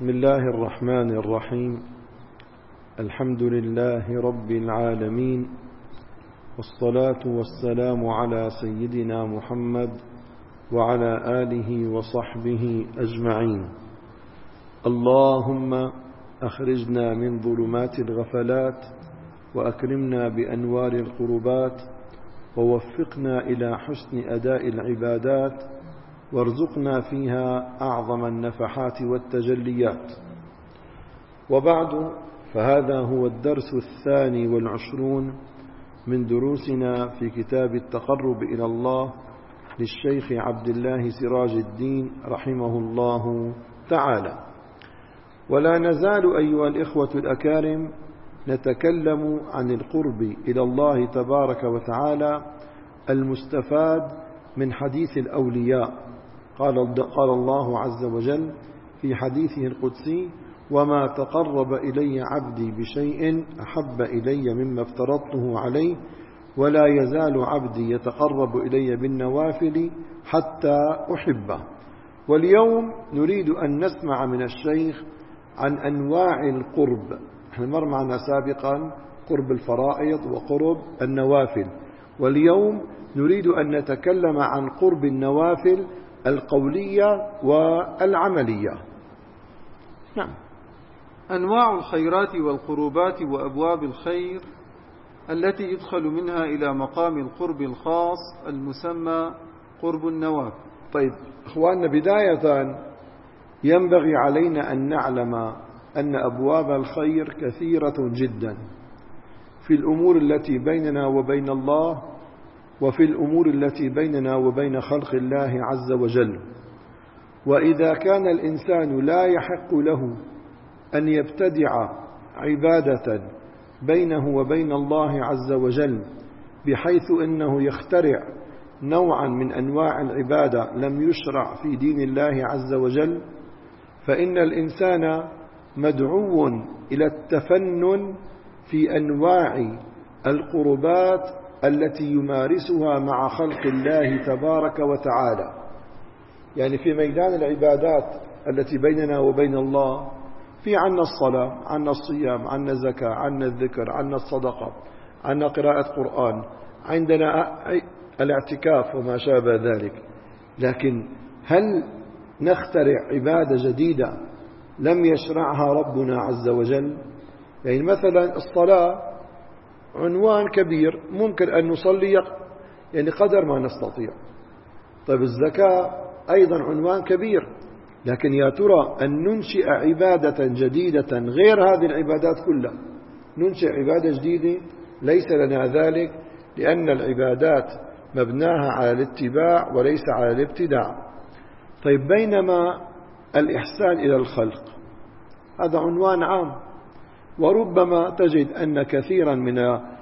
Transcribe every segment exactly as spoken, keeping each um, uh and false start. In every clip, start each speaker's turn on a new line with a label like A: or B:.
A: بسم الله الرحمن الرحيم. الحمد لله رب العالمين، والصلاة والسلام على سيدنا محمد وعلى آله وصحبه أجمعين. اللهم أخرجنا من ظلمات الغفلات وأكرمنا بأنوار القربات، ووفقنا إلى حسن أداء العبادات، وارزقنا فيها أعظم النفحات والتجليات. وبعد، فهذا هو الدرس الثاني والعشرون من دروسنا في كتاب التقرب إلى الله للشيخ عبد الله سراج الدين رحمه الله تعالى. ولا نزال أيها الإخوة الأكارم نتكلم عن القرب إلى الله تبارك وتعالى المستفاد من حديث الأولياء. قال, قال الله عز وجل في حديثه القدسي: وما تقرب إلي عبدي بشيء أحب إلي مما افترضته عليه، ولا يزال عبدي يتقرب إلي بالنوافل حتى أحبه. واليوم نريد أن نسمع من الشيخ عن أنواع القرب. احنا مر معنا سابقا قرب الفرائض وقرب النوافل، واليوم نريد أن نتكلم عن قرب النوافل القولية والعملية.
B: نعم. أنواع الخيرات والقربات وأبواب الخير التي يدخل منها إلى مقام القرب الخاص المسمى قرب النوافل.
A: طيب إخواننا، بداية ينبغي علينا أن نعلم أن أبواب الخير كثيرة جدا في الأمور التي بيننا وبين الله، وفي الأمور التي بيننا وبين خلق الله عز وجل. وإذا كان الإنسان لا يحق له أن يبتدع عبادة بينه وبين الله عز وجل بحيث أنه يخترع نوعا من أنواع العبادة لم يشرع في دين الله عز وجل، فإن الإنسان مدعو إلى التفنن في أنواع القربات التي يمارسها مع خلق الله تبارك وتعالى. يعني في ميدان العبادات التي بيننا وبين الله، في عنا الصلاة، عنا الصيام، عنا الزكاة، عنا الذكر، عنا الصدقة، عنا قراءة قرآن، عندنا الاعتكاف وما شابه ذلك. لكن هل نخترع عبادة جديدة لم يشرعها ربنا عز وجل؟ يعني مثلا الصلاة عنوان كبير، ممكن أن نصلي يعني قدر ما نستطيع. طيب الزكاة أيضا عنوان كبير، لكن يا ترى أن ننشئ عبادة جديدة غير هذه العبادات كلها، ننشئ عبادة جديدة؟ ليس لنا ذلك، لأن العبادات مبناها على الاتباع وليس على الابتداع. طيب بينما الإحسان إلى الخلق هذا عنوان عام، وربما تجد أن كثيرا من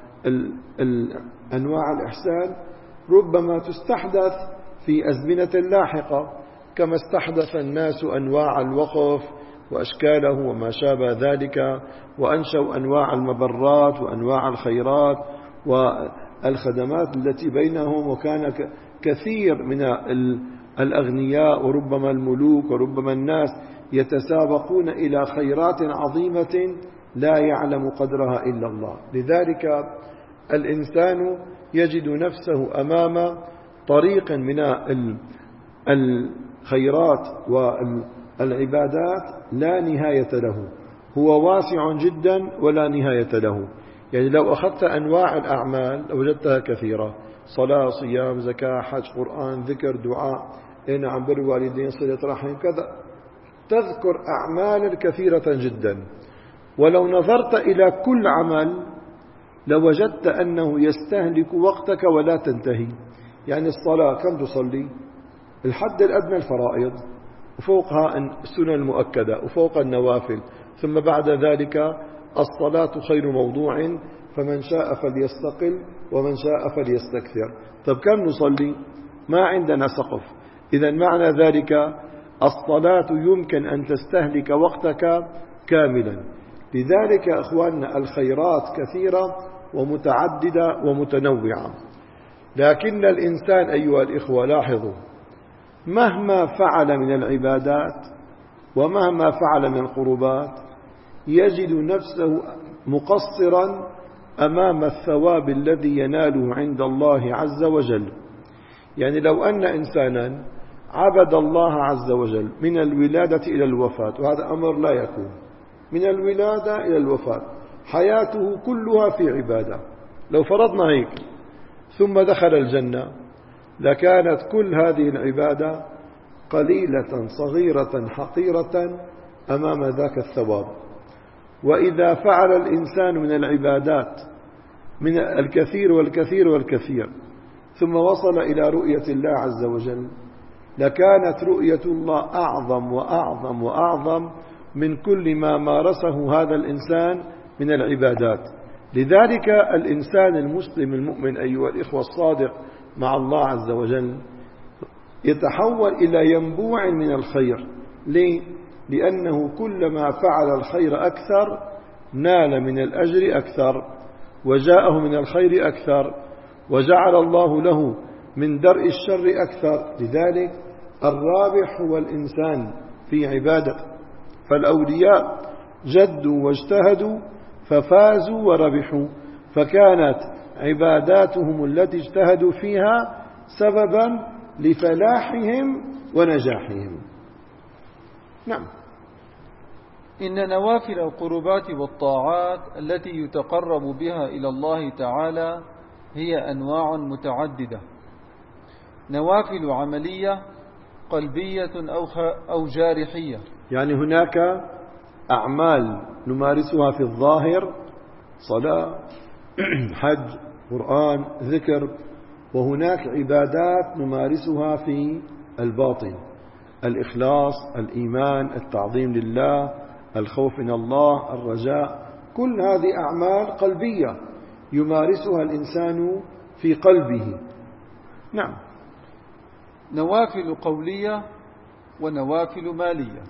A: أنواع الإحسان ربما تستحدث في أزمنة لاحقة، كما استحدث الناس أنواع الوقف وأشكاله وما شابه ذلك، وأنشأوا أنواع المبرات وأنواع الخيرات والخدمات التي بينهم، وكان كثير من الأغنياء وربما الملوك وربما الناس يتسابقون إلى خيرات عظيمة لا يعلم قدرها إلا الله. لذلك الإنسان يجد نفسه أمام طريق من الخيرات والعبادات لا نهاية له، هو واسع جدا ولا نهاية له. يعني لو أخذت أنواع الأعمال وجدتها كثيرة: صلاة، صيام، زكاة، حج، قرآن، ذكر، دعاء، إن عن بر والدين، صلة رحم، كذا، تذكر أعمال كثيرة جدا. ولو نظرت إلى كل عمل لوجدت أنه يستهلك وقتك ولا تنتهي. يعني الصلاة كم تصلي؟ الحد الأدنى الفرائض، وفوقها السنن المؤكدة، وفوق النوافل، ثم بعد ذلك الصلاة خير موضوع، فمن شاء فليستقل ومن شاء فليستكثر. طب كم نصلي؟ ما عندنا سقف. إذا معنى ذلك الصلاة يمكن أن تستهلك وقتك كاملا. لذلك أخواننا الخيرات كثيرة ومتعددة ومتنوعة، لكن الإنسان أيها الإخوة لاحظوا، مهما فعل من العبادات ومهما فعل من القربات يجد نفسه مقصرا أمام الثواب الذي يناله عند الله عز وجل. يعني لو أن إنسانا عبد الله عز وجل من الولادة إلى الوفاة، وهذا أمر لا يكون، من الولادة إلى الوفاة حياته كلها في عبادة، لو فرضنا هيك ثم دخل الجنة لكانت كل هذه العبادة قليلة صغيرة حقيرة أمام ذاك الثواب. وإذا فعل الإنسان من العبادات من الكثير والكثير والكثير ثم وصل إلى رؤية الله عز وجل لكانت رؤية الله أعظم وأعظم وأعظم من كل ما مارسه هذا الإنسان من العبادات. لذلك الإنسان المسلم المؤمن أيها الإخوة الصادق مع الله عز وجل يتحول إلى ينبوع من الخير. ليه؟ لأنه كلما فعل الخير أكثر نال من الأجر أكثر وجاءه من الخير أكثر وجعل الله له من درء الشر أكثر. لذلك الرابح هو الإنسان في عبادته. فالأولياء جدوا واجتهدوا ففازوا وربحوا، فكانت عباداتهم التي اجتهدوا فيها سببا لفلاحهم ونجاحهم. نعم.
B: إن نوافل القربات والطاعات التي يتقرب بها إلى الله تعالى هي أنواع متعددة، نوافل عملية قلبية أو جارحية.
A: يعني هناك أعمال نمارسها في الظاهر، صلاة، حج، قرآن، ذكر، وهناك عبادات نمارسها في الباطن، الإخلاص، الإيمان، التعظيم لله، الخوف من الله، الرجاء. كل هذه أعمال قلبية يمارسها الإنسان في قلبه. نعم.
B: نوافل قولية ونوافل مالية،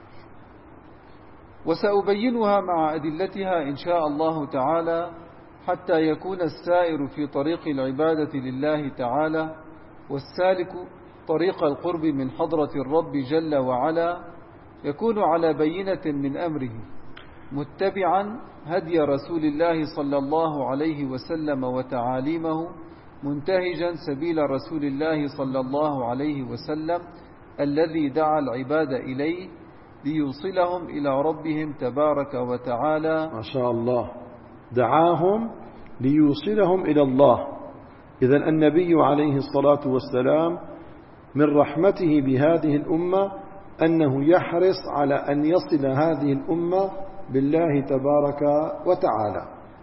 B: وسأبينها مع أدلتها إن شاء الله تعالى حتى يكون السائر في طريق العبادة لله تعالى والسالك طريق القرب من حضرة الرب جل وعلا يكون على بينة من أمره، متبعا هدي رسول الله صلى الله عليه وسلم وتعاليمه، منتهجا سبيل رسول الله صلى الله عليه وسلم الذي دعا العباد إليه ليوصلهم إلى ربهم تبارك وتعالى.
A: ما شاء الله، دعاهم ليوصلهم إلى الله. إذن النبي عليه الصلاة والسلام من رحمته بهذه الأمة أنه يحرص على أن يصل هذه الأمة بالله تبارك وتعالى،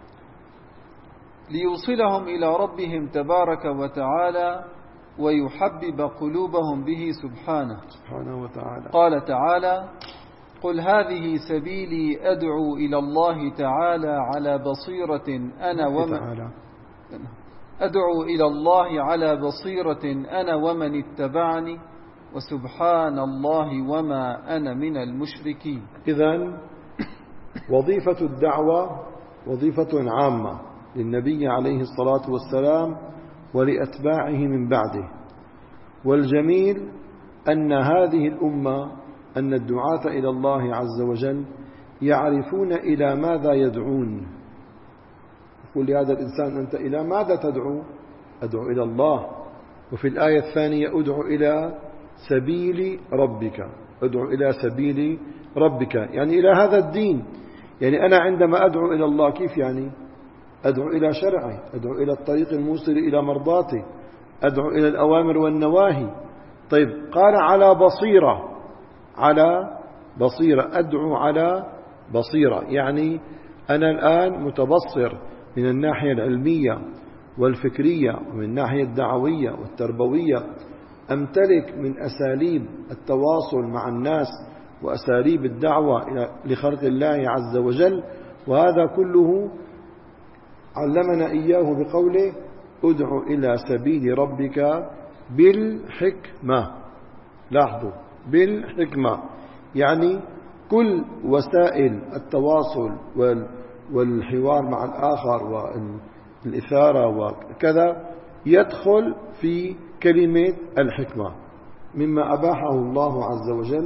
B: ليوصلهم إلى ربهم تبارك وتعالى ويحبب قلوبهم به سبحانه
A: سبحانه وتعالى.
B: قال تعالى: قل هذه سبيلي أدعو إلى الله تعالى على بصيرة أنا ومن أدعو إلى الله على بصيرة أنا ومن اتبعني وسبحان الله وما أنا من المشركين.
A: إذن وظيفة الدعوة وظيفة عامة للنبي عليه الصلاة والسلام ولأتباعه من بعده. والجميل أن هذه الأمة أن الدعاة إلى الله عز وجل يعرفون إلى ماذا يدعون. يقول لهذا الإنسان: أنت إلى ماذا تدعو؟ أدعو إلى الله. وفي الآية الثانية: أدعو إلى سبيل ربك، أدعو إلى سبيل ربك، يعني إلى هذا الدين. يعني أنا عندما أدعو إلى الله كيف يعني؟ أدعو إلى شرعه، أدعو إلى الطريق الموصل إلى مرضاته، أدعو إلى الأوامر والنواهي. طيب، قال على بصيرة، على بصيرة، أدعو على بصيرة، يعني أنا الآن متبصر من الناحية العلمية والفكرية ومن الناحية الدعوية والتربوية، أمتلك من أساليب التواصل مع الناس وأساليب الدعوة لخلق الله عز وجل. وهذا كله علمنا إياه بقوله: ادع إلى سبيل ربك بالحكمة. لاحظوا، بالحكمة، يعني كل وسائل التواصل والحوار مع الآخر والإثارة وكذا يدخل في كلمة الحكمة، مما أباحه الله عز وجل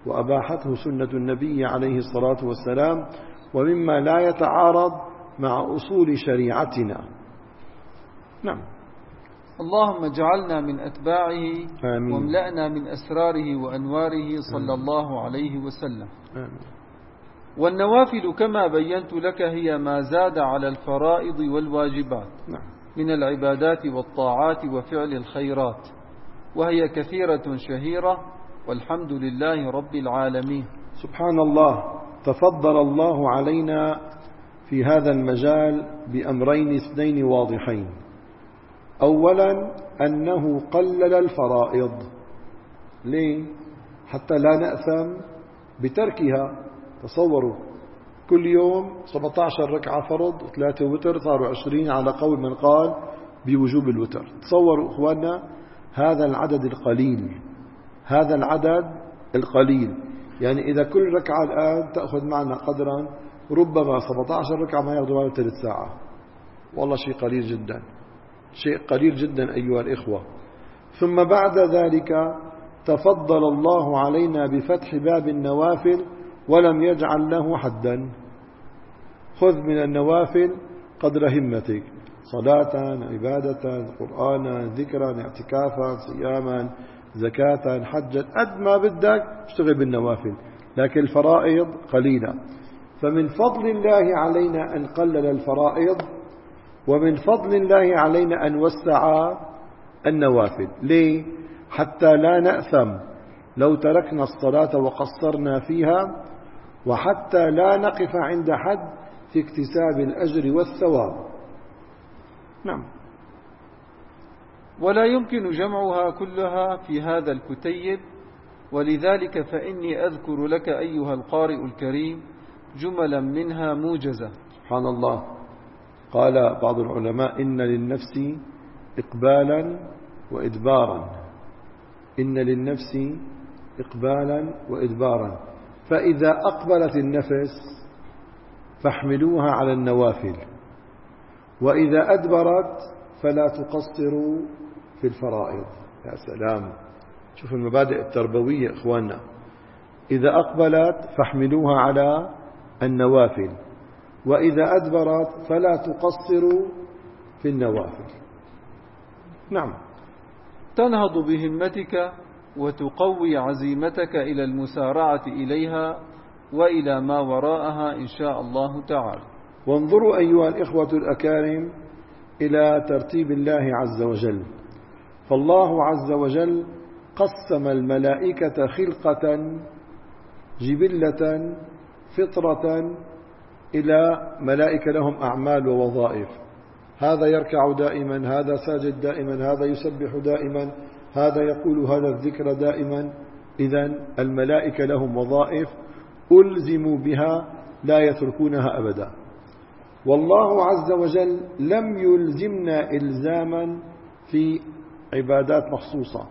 A: وأباحته سنة النبي عليه الصلاة والسلام، ومما لا يتعارض مع أصول شريعتنا. نعم.
B: اللهم اجعلنا من أتباعه
A: آمين.
B: واملأنا من أسراره وأنواره صلى الله عليه وسلم.
A: آمين.
B: والنوافل كما بينت لك هي ما زاد على الفرائض والواجبات
A: نعم.
B: من العبادات والطاعات وفعل الخيرات، وهي كثيرة شهيرة، والحمد لله رب العالمين.
A: سبحان الله، تفضل الله علينا في هذا المجال بأمرين اثنين واضحين. أولا أنه قلل الفرائض. ليه؟ حتى لا نأثم بتركها. تصوروا كل يوم سبعة عشر ركعة فرض وثلاثة وتر، صاروا عشرين على قول من قال بوجوب الوتر. تصوروا إخواننا هذا العدد القليل، هذا العدد القليل. يعني إذا كل ركعة الآن تأخذ معنا قدرا، ربما سبعة عشر ركعة ما يأخذوا معنا ثلاث ساعة. والله شيء قليل جدا، شيء قليل جدا أيها الإخوة. ثم بعد ذلك تفضل الله علينا بفتح باب النوافل ولم يجعل له حدا. خذ من النوافل قدر همتك، صلاة، عبادة، قرآنا، ذكرا، اعتكافا، صياما، زكاة، حجا، قد ما بدك اشتغل بالنوافل، لكن الفرائض قليلة. فمن فضل الله علينا أن قلل الفرائض، ومن فضل الله علينا أن وسع النوافل. ليه؟ حتى لا نأثم لو تركنا الصلاة وقصرنا فيها، وحتى لا نقف عند حد في اكتساب الأجر والثواب. نعم.
B: ولا يمكن جمعها كلها في هذا الكتيب، ولذلك فإني أذكر لك أيها القارئ الكريم جملا منها موجزة.
A: سبحان الله. قال بعض العلماء: إن للنفس إقبالا وإدبارا، إن للنفس إقبالا وإدبارا، فإذا أقبلت النفس فاحملوها على النوافل، وإذا أدبرت فلا تقصروا في الفرائض. يا سلام، شوف المبادئ التربوية إخواننا. إذا أقبلت فاحملوها على النوافل، وإذا أدبرت فلا تقصروا في النوافل. نعم.
B: تنهض بهمتك وتقوي عزيمتك إلى المسارعة إليها وإلى ما وراءها إن شاء الله تعالى.
A: وانظروا أيها الإخوة الأكارم إلى ترتيب الله عز وجل. فالله عز وجل قسم الملائكة خلقة جبلة فطرة إلى ملائكة لهم أعمال ووظائف. هذا يركع دائما، هذا ساجد دائما، هذا يسبح دائما، هذا يقول هذا الذكر دائما. إذن الملائكة لهم وظائف ألزموا بها لا يتركونها أبدا. والله عز وجل لم يلزمنا إلزاما في عبادات مخصوصة،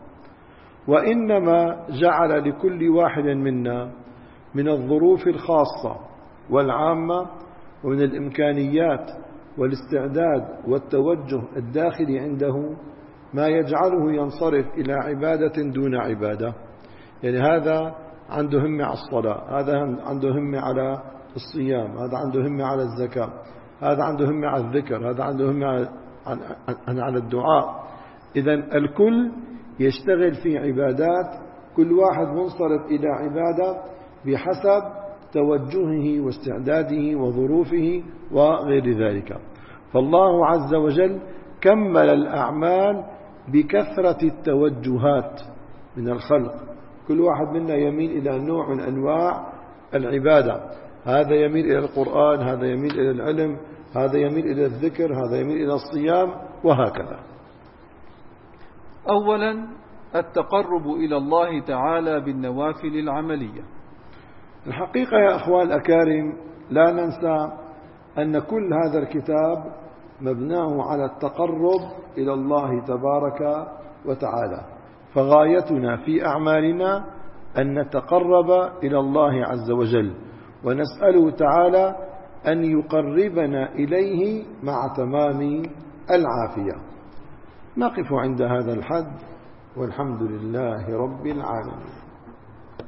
A: وإنما جعل لكل واحد منا من الظروف الخاصة والعامة ومن الإمكانيات والاستعداد والتوجه الداخلي عنده ما يجعله ينصرف إلى عبادة دون عبادة. يعني هذا عنده همة على الصلاة، هذا عنده همة على الصيام، هذا عنده همة على الزكاة، هذا عنده همة على الذكر، هذا عنده همة على الدعاء. إذن الكل يشتغل في عبادات، كل واحد منصرف إلى عبادة بحسب توجهه واستعداده وظروفه وغير ذلك. فالله عز وجل كمل الأعمال بكثرة التوجهات من الخلق. كل واحد منا يميل إلى نوع من أنواع العبادة، هذا يميل إلى القرآن، هذا يميل إلى العلم، هذا يميل إلى الذكر، هذا يميل إلى الصيام، وهكذا.
B: أولا التقرب إلى الله تعالى بالنوافل العملية.
A: الحقيقة يا أخوان الأكارم لا ننسى أن كل هذا الكتاب مبناه على التقرب إلى الله تبارك وتعالى. فغايتنا في أعمالنا أن نتقرب إلى الله عز وجل، ونسأله تعالى أن يقربنا إليه مع تمام العافية. نقف عند هذا الحد، والحمد لله رب العالمين.